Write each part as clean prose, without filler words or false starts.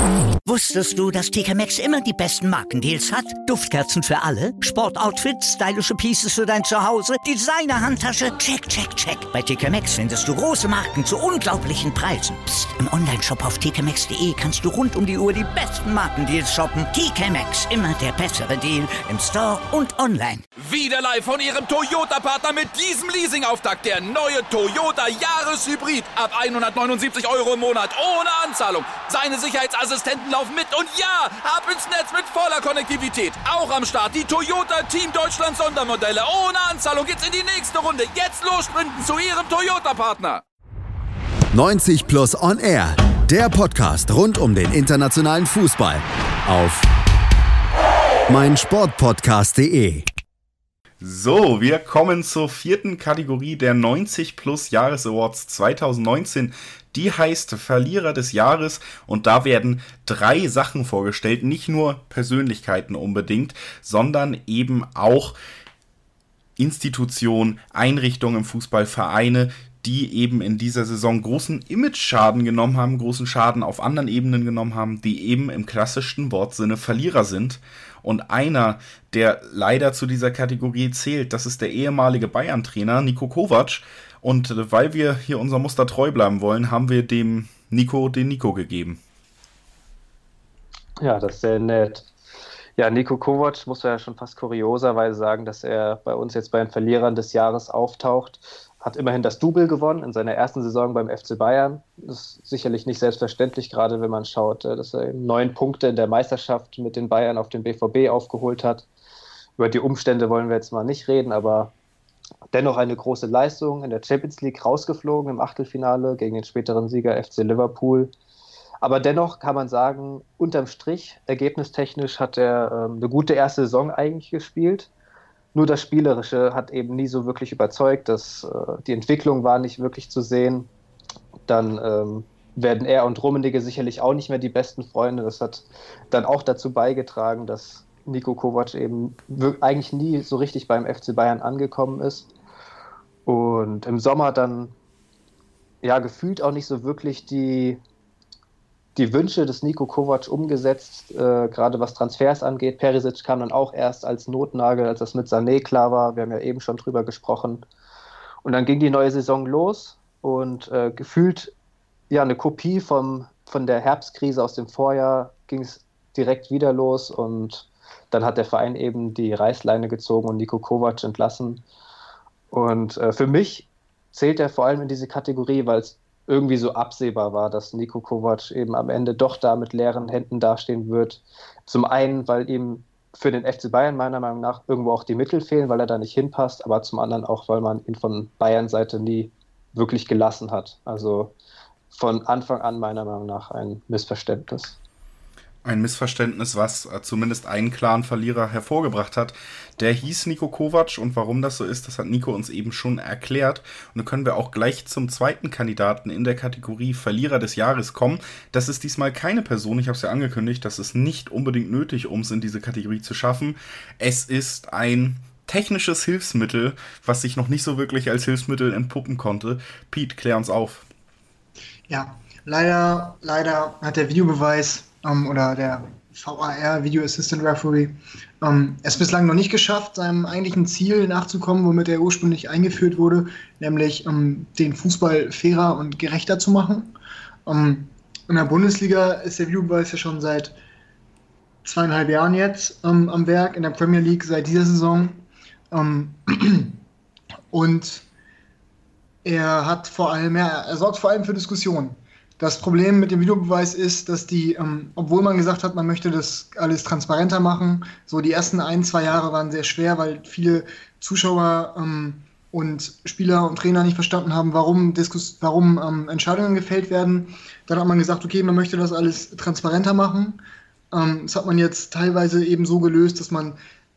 Wusstest du, dass TK Maxx immer die besten Markendeals hat? Duftkerzen für alle, Sportoutfits, stylische Pieces für dein Zuhause, Designer-Handtasche, check, check, check. Bei TK Maxx findest du große Marken zu unglaublichen Preisen. Psst. Im Onlineshop auf tkmaxx.de kannst du rund um die Uhr die besten Markendeals shoppen. TK Maxx, immer der bessere Deal im Store und online. Wieder live von Ihrem Toyota-Partner mit diesem Leasing-Auftakt. Der neue Toyota Jahreshybrid. Ab 179 € im Monat. Ohne Anzahlung. Seine Sicherheitsassistenten laufen mit. Und ja, ab ins Netz mit voller Konnektivität. Auch am Start die Toyota Team Deutschland Sondermodelle. Ohne Anzahlung geht's in die nächste Runde. Jetzt los sprinten zu Ihrem Toyota-Partner. 90 Plus On Air. Der Podcast rund um den internationalen Fußball. Auf meinsportpodcast.de. So, wir kommen zur vierten Kategorie der 90 Plus Jahresawards 2019. Die heißt Verlierer des Jahres und da werden 3 Sachen vorgestellt. Nicht nur Persönlichkeiten unbedingt, sondern eben auch Institutionen, Einrichtungen im Fußball, Vereine, die eben in dieser Saison großen Image-Schaden genommen haben, großen Schaden auf anderen Ebenen genommen haben, die eben im klassischsten Wortsinne Verlierer sind. Und einer, der leider zu dieser Kategorie zählt, das ist der ehemalige Bayern-Trainer Niko Kovac. Und weil wir hier unser Muster treu bleiben wollen, haben wir dem Niko den Niko gegeben. Ja, das ist sehr nett. Ja, Niko Kovac muss man ja schon fast kurioserweise sagen, dass er bei uns jetzt bei den Verlierern des Jahres auftaucht. Hat immerhin das Double gewonnen in seiner ersten Saison beim FC Bayern. Das ist sicherlich nicht selbstverständlich, gerade wenn man schaut, dass er 9 Punkte in der Meisterschaft mit den Bayern auf den BVB aufgeholt hat. Über die Umstände wollen wir jetzt mal nicht reden, aber dennoch eine große Leistung. In der Champions League rausgeflogen im Achtelfinale gegen den späteren Sieger FC Liverpool. Aber dennoch kann man sagen, unterm Strich, ergebnistechnisch hat er eine gute erste Saison eigentlich gespielt. Nur das Spielerische hat eben nie so wirklich überzeugt, die Entwicklung war nicht wirklich zu sehen. Dann werden er und Rummenigge sicherlich auch nicht mehr die besten Freunde. Das hat dann auch dazu beigetragen, dass Niko Kovac eben eigentlich nie so richtig beim FC Bayern angekommen ist. Und im Sommer dann ja gefühlt auch nicht so wirklich die Wünsche des Niko Kovac umgesetzt, gerade was Transfers angeht. Perisic kam dann auch erst als Notnagel, als das mit Sané klar war. Wir haben ja eben schon drüber gesprochen. Und dann ging die neue Saison los und gefühlt ja eine Kopie von der Herbstkrise aus dem Vorjahr ging es direkt wieder los und dann hat der Verein eben die Reißleine gezogen und Niko Kovac entlassen. Und für mich zählt er vor allem in diese Kategorie, weil es irgendwie so absehbar war, dass Niko Kovac eben am Ende doch da mit leeren Händen dastehen wird. Zum einen, weil ihm für den FC Bayern meiner Meinung nach irgendwo auch die Mittel fehlen, weil er da nicht hinpasst, aber zum anderen auch, weil man ihn von Bayern-Seite nie wirklich gelassen hat. Also von Anfang an meiner Meinung nach ein Missverständnis. Ein Missverständnis, was zumindest einen klaren Verlierer hervorgebracht hat. Der hieß Niko Kovac und warum das so ist, das hat Nico uns eben schon erklärt. Und dann können wir auch gleich zum zweiten Kandidaten in der Kategorie Verlierer des Jahres kommen. Das ist diesmal keine Person, ich habe es ja angekündigt, das ist nicht unbedingt nötig, um es in diese Kategorie zu schaffen. Es ist ein technisches Hilfsmittel, was sich noch nicht so wirklich als Hilfsmittel entpuppen konnte. Pete, klär uns auf. Ja, leider hat der Videobeweis oder der VAR, Video Assistant Referee, es bislang noch nicht geschafft, seinem eigentlichen Ziel nachzukommen, womit er ursprünglich eingeführt wurde, nämlich den Fußball fairer und gerechter zu machen. In der Bundesliga ist der Videobeweis ja schon seit 2,5 Jahren jetzt am Werk, in der Premier League seit dieser Saison. Und er sorgt vor allem für Diskussionen. Das Problem mit dem Videobeweis ist, dass obwohl man gesagt hat, man möchte das alles transparenter machen, so die ersten 1-2 Jahre waren sehr schwer, weil viele Zuschauer und Spieler und Trainer nicht verstanden haben, warum Entscheidungen gefällt werden. Dann hat man gesagt, okay, man möchte das alles transparenter machen. Das hat man jetzt teilweise eben so gelöst, dass man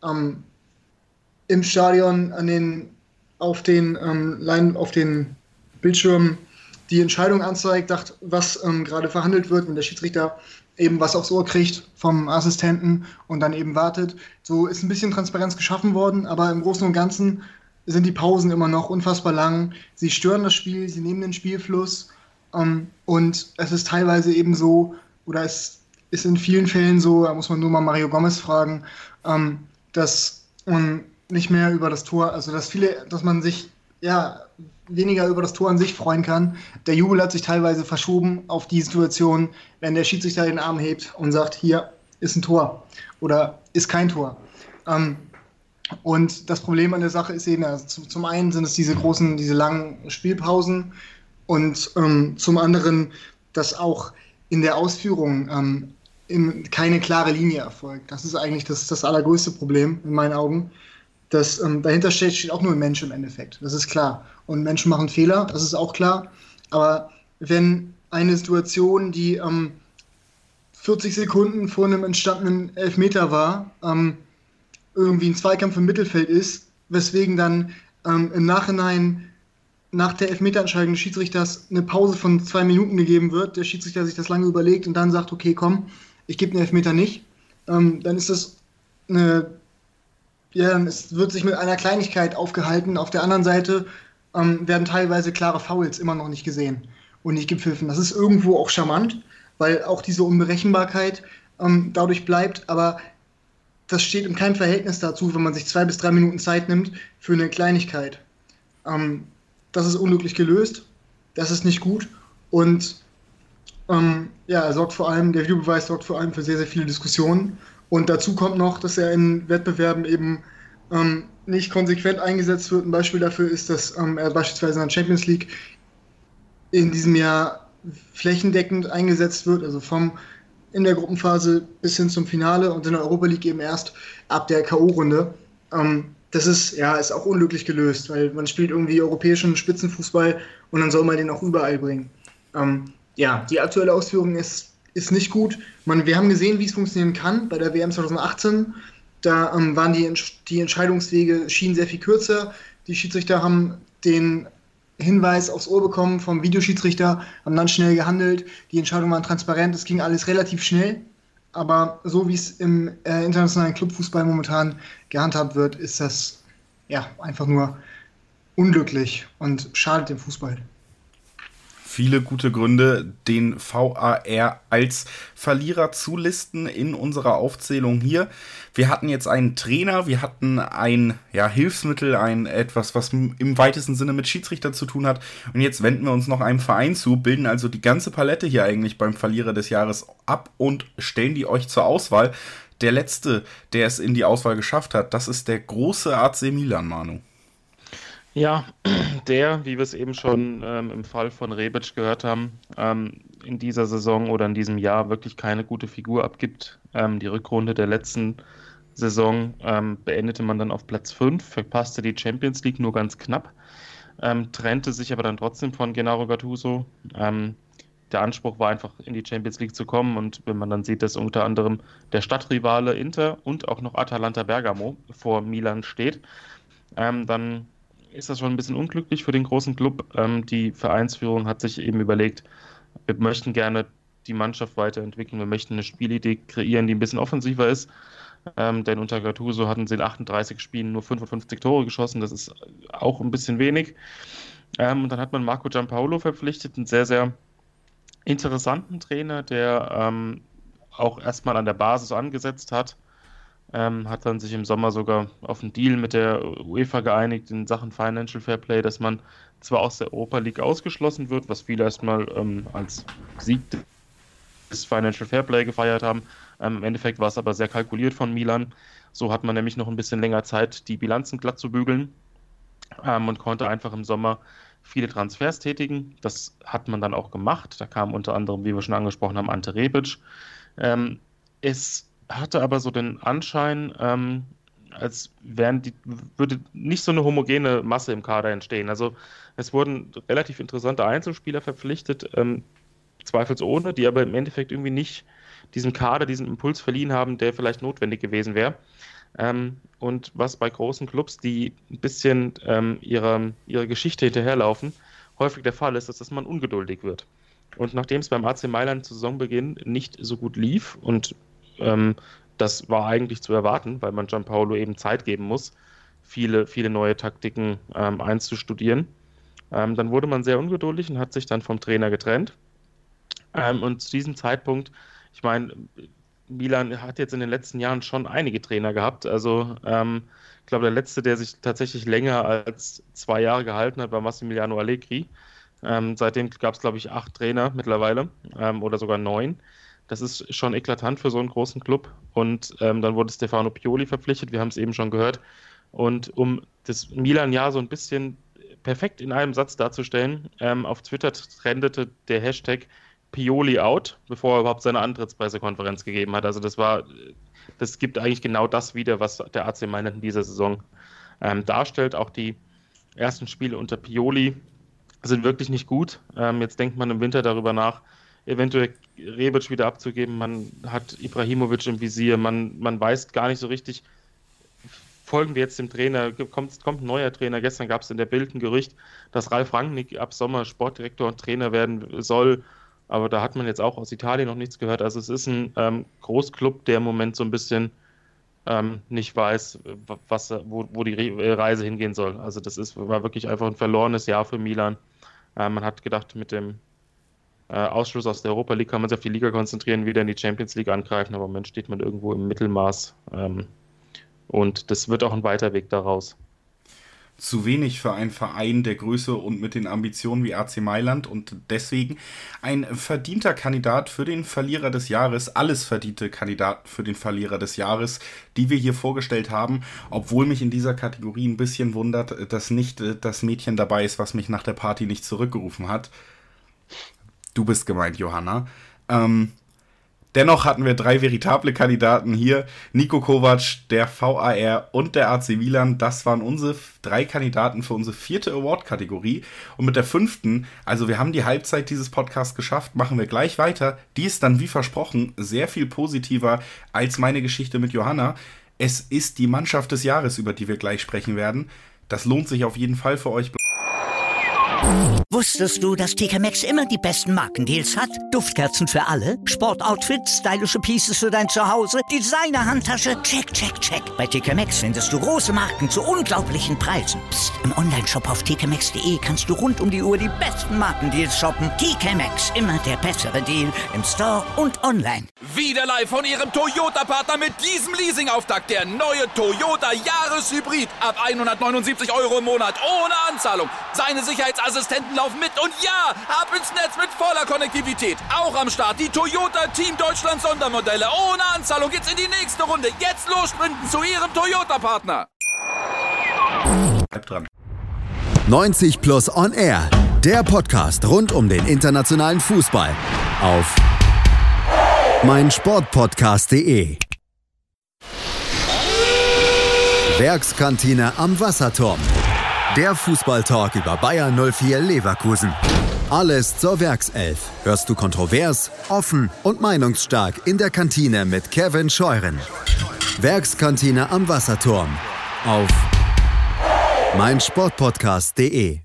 im Stadion auf den Bildschirmen die Entscheidung anzeigt, was gerade verhandelt wird, wenn der Schiedsrichter eben was aufs Ohr kriegt vom Assistenten und dann eben wartet. So ist ein bisschen Transparenz geschaffen worden, aber im Großen und Ganzen sind die Pausen immer noch unfassbar lang. Sie stören das Spiel, sie nehmen den Spielfluss und es ist teilweise eben so, oder es ist in vielen Fällen so, da muss man nur mal Mario Gomez fragen, dass man nicht mehr über das Tor, also dass man sich weniger über das Tor an sich freuen kann. Der Jubel hat sich teilweise verschoben auf die Situation, wenn der Schiedsrichter den Arm hebt und sagt, hier ist ein Tor oder ist kein Tor. Und das Problem an der Sache ist eben, also zum einen sind es diese langen Spielpausen und zum anderen, dass auch in der Ausführung keine klare Linie erfolgt. Das ist eigentlich das allergrößte Problem in meinen Augen. Das dahinter steht auch nur ein Mensch im Endeffekt. Das ist klar. Und Menschen machen Fehler, das ist auch klar. Aber wenn eine Situation, die 40 Sekunden vor einem entstandenen Elfmeter war, irgendwie ein Zweikampf im Mittelfeld ist, weswegen dann im Nachhinein nach der Elfmeterentscheidung des Schiedsrichters eine Pause von 2 Minuten gegeben wird, der Schiedsrichter sich das lange überlegt und dann sagt, okay, komm, ich gebe den Elfmeter nicht, dann ist das es wird sich mit einer Kleinigkeit aufgehalten. Auf der anderen Seite werden teilweise klare Fouls immer noch nicht gesehen und nicht gepfiffen. Das ist irgendwo auch charmant, weil auch diese Unberechenbarkeit dadurch bleibt, aber das steht in keinem Verhältnis dazu, wenn man sich 2 bis 3 Minuten Zeit nimmt für eine Kleinigkeit. Das ist unglücklich gelöst, das ist nicht gut und der Videobeweis sorgt vor allem für sehr, sehr viele Diskussionen. Und dazu kommt noch, dass er in Wettbewerben eben nicht konsequent eingesetzt wird. Ein Beispiel dafür ist, dass er beispielsweise in der Champions League in diesem Jahr flächendeckend eingesetzt wird, also in der Gruppenphase bis hin zum Finale und in der Europa League eben erst ab der K.O.-Runde. Das ist auch unglücklich gelöst, weil man spielt irgendwie europäischen Spitzenfußball und dann soll man den auch überall bringen. Die aktuelle Ausführung ist nicht gut. Wir haben gesehen, wie es funktionieren kann bei der WM 2018. Da waren die Entscheidungswege schienen sehr viel kürzer. Die Schiedsrichter haben den Hinweis aufs Ohr bekommen vom Videoschiedsrichter, haben dann schnell gehandelt. Die Entscheidungen waren transparent, es ging alles relativ schnell. Aber so wie es im internationalen Clubfußball momentan gehandhabt wird, ist das einfach nur unglücklich und schadet dem Fußball. Viele gute Gründe, den VAR als Verlierer zu listen in unserer Aufzählung hier. Wir hatten jetzt einen Trainer, wir hatten ein Hilfsmittel, etwas, was im weitesten Sinne mit Schiedsrichter zu tun hat. Und jetzt wenden wir uns noch einem Verein zu, bilden also die ganze Palette hier eigentlich beim Verlierer des Jahres ab und stellen die euch zur Auswahl. Der letzte, der es in die Auswahl geschafft hat, das ist der große AC Milan, Manu. Ja, der, wie wir es eben schon im Fall von Rebic gehört haben, in dieser Saison oder in diesem Jahr wirklich keine gute Figur abgibt. Die Rückrunde der letzten Saison beendete man dann auf Platz 5, verpasste die Champions League nur ganz knapp, trennte sich aber dann trotzdem von Gennaro Gattuso. Der Anspruch war einfach, in die Champions League zu kommen, und wenn man dann sieht, dass unter anderem der Stadtrivale Inter und auch noch Atalanta Bergamo vor Milan steht, dann ist das schon ein bisschen unglücklich für den großen Club. Die Vereinsführung hat sich eben überlegt, wir möchten gerne die Mannschaft weiterentwickeln, wir möchten eine Spielidee kreieren, die ein bisschen offensiver ist, denn unter Gattuso hatten sie in 38 Spielen nur 55 Tore geschossen, das ist auch ein bisschen wenig. Und dann hat man Marco Giampaolo verpflichtet, einen sehr, sehr interessanten Trainer, der auch erstmal an der Basis angesetzt hat, hat dann sich im Sommer sogar auf einen Deal mit der UEFA geeinigt in Sachen Financial Fair Play, dass man zwar aus der Europa League ausgeschlossen wird, was viele erstmal als Sieg des Financial Fair Play gefeiert haben. Im Endeffekt war es aber sehr kalkuliert von Milan. So hat man nämlich noch ein bisschen länger Zeit, die Bilanzen glatt zu bügeln, und konnte einfach im Sommer viele Transfers tätigen. Das hat man dann auch gemacht. Da kam unter anderem, wie wir schon angesprochen haben, Ante Rebic. Es hatte aber so den Anschein, als würde nicht so eine homogene Masse im Kader entstehen. Also es wurden relativ interessante Einzelspieler verpflichtet, zweifelsohne, die aber im Endeffekt irgendwie nicht diesem Kader diesen Impuls verliehen haben, der vielleicht notwendig gewesen wäre. Und was bei großen Clubs, die ein bisschen ihrer Geschichte hinterherlaufen, häufig der Fall ist, dass man ungeduldig wird. Und nachdem es beim AC Mailand zu Saisonbeginn nicht so gut lief, und das war eigentlich zu erwarten, weil man Giampaolo eben Zeit geben muss, viele, viele neue Taktiken einzustudieren, dann wurde man sehr ungeduldig und hat sich dann vom Trainer getrennt. Und zu diesem Zeitpunkt, Ich meine, Milan hat jetzt in den letzten Jahren schon einige Trainer gehabt. Also ich glaube, der letzte, der sich tatsächlich länger als 2 Jahre gehalten hat, war Massimiliano Allegri. Seitdem gab es, glaube ich, 8 Trainer mittlerweile oder sogar 9. Das ist schon eklatant für so einen großen Club. Und dann wurde Stefano Pioli verpflichtet, wir haben es eben schon gehört. Und um das Milan-Jahr so ein bisschen perfekt in einem Satz darzustellen, auf Twitter trendete der Hashtag Pioli out, bevor er überhaupt seine Antrittspressekonferenz gegeben hat. Also das gibt eigentlich genau das wieder, was der AC Mailand in dieser Saison darstellt. Auch die ersten Spiele unter Pioli sind wirklich nicht gut. Jetzt denkt man im Winter darüber nach, eventuell Rebic wieder abzugeben. Man hat Ibrahimovic im Visier. Man weiß gar nicht so richtig, folgen wir jetzt dem Trainer, kommt ein neuer Trainer. Gestern gab es in der Bild ein Gerücht, dass Ralf Rangnick ab Sommer Sportdirektor und Trainer werden soll. Aber da hat man jetzt auch aus Italien noch nichts gehört. Also es ist ein Großclub, der im Moment so ein bisschen nicht weiß, wo die Reise hingehen soll. Also war wirklich einfach ein verlorenes Jahr für Milan. Man hat gedacht, mit dem Ausschluss aus der Europa League kann man sich auf die Liga konzentrieren, wieder in die Champions League angreifen. Aber im Moment steht man irgendwo im Mittelmaß. Und das wird auch ein weiter Weg daraus. Zu wenig für einen Verein der Größe und mit den Ambitionen wie AC Mailand und deswegen ein verdienter Kandidat für den Verlierer des Jahres, alles verdiente Kandidaten für den Verlierer des Jahres, die wir hier vorgestellt haben, obwohl mich in dieser Kategorie ein bisschen wundert, dass nicht das Mädchen dabei ist, was mich nach der Party nicht zurückgerufen hat. Du bist gemeint, Johanna. Dennoch hatten wir 3 veritable Kandidaten hier. Niko Kovac, der VAR und der AC Milan. Das waren unsere 3 Kandidaten für unsere 4. Award-Kategorie. Und mit der 5., also wir haben die Halbzeit dieses Podcasts geschafft, machen wir gleich weiter. Die ist dann, wie versprochen, sehr viel positiver als meine Geschichte mit Johanna. Es ist die Mannschaft des Jahres, über die wir gleich sprechen werden. Das lohnt sich auf jeden Fall für euch. Wusstest du, dass TK Maxx immer die besten Markendeals hat? Duftkerzen für alle, Sportoutfits, stylische Pieces für dein Zuhause, Designer-Handtasche, check, check, check. Bei TK Maxx findest du große Marken zu unglaublichen Preisen. Psst. Im Onlineshop auf tkmaxx.de kannst du rund um die Uhr die besten Markendeals shoppen. TK Maxx, immer der bessere Deal im Store und online. Wieder live von Ihrem Toyota-Partner mit diesem Leasing-Auftakt. Der neue Toyota Jahreshybrid. Ab 179 € im Monat ohne Anzahlung. Seine Sicherheitsassistenten laufen mit und ja, ab ins Netz mit voller Konnektivität. Auch am Start die Toyota Team Deutschland Sondermodelle. Ohne Anzahlung geht's in die nächste Runde. Jetzt los sprinten zu Ihrem Toyota-Partner. Bleib dran. 90 Plus On Air, der Podcast rund um den internationalen Fußball auf meinsportpodcast.de. Werkskantine am Wasserturm. Der Fußballtalk über Bayern 04 Leverkusen. Alles zur Werkself. Hörst du kontrovers, offen und meinungsstark in der Kantine mit Kevin Scheuren. Werkskantine am Wasserturm auf meinsportpodcast.de.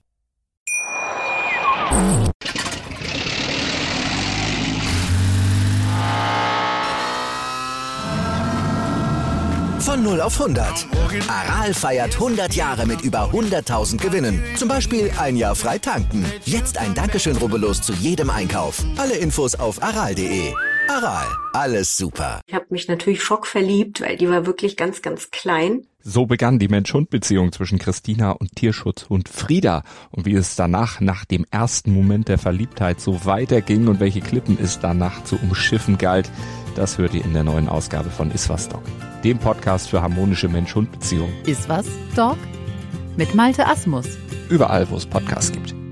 Von 0 auf 100. Aral feiert 100 Jahre mit über 100.000 Gewinnen. Zum Beispiel ein Jahr frei tanken. Jetzt ein Dankeschön, rubbellos zu jedem Einkauf. Alle Infos auf aral.de. Aral, alles super. Ich habe mich natürlich schockverliebt, weil die war wirklich ganz, ganz klein. So begann die Mensch-Hund-Beziehung zwischen Christina und Tierschutzhund Frieda. Und wie es danach, nach dem ersten Moment der Verliebtheit, so weiterging und welche Klippen es danach zu umschiffen galt, das hört ihr in der neuen Ausgabe von Iswas Dog, dem Podcast für harmonische Mensch-Hund-Beziehungen. Iswas Dog mit Malte Asmus. Überall, wo es Podcasts gibt.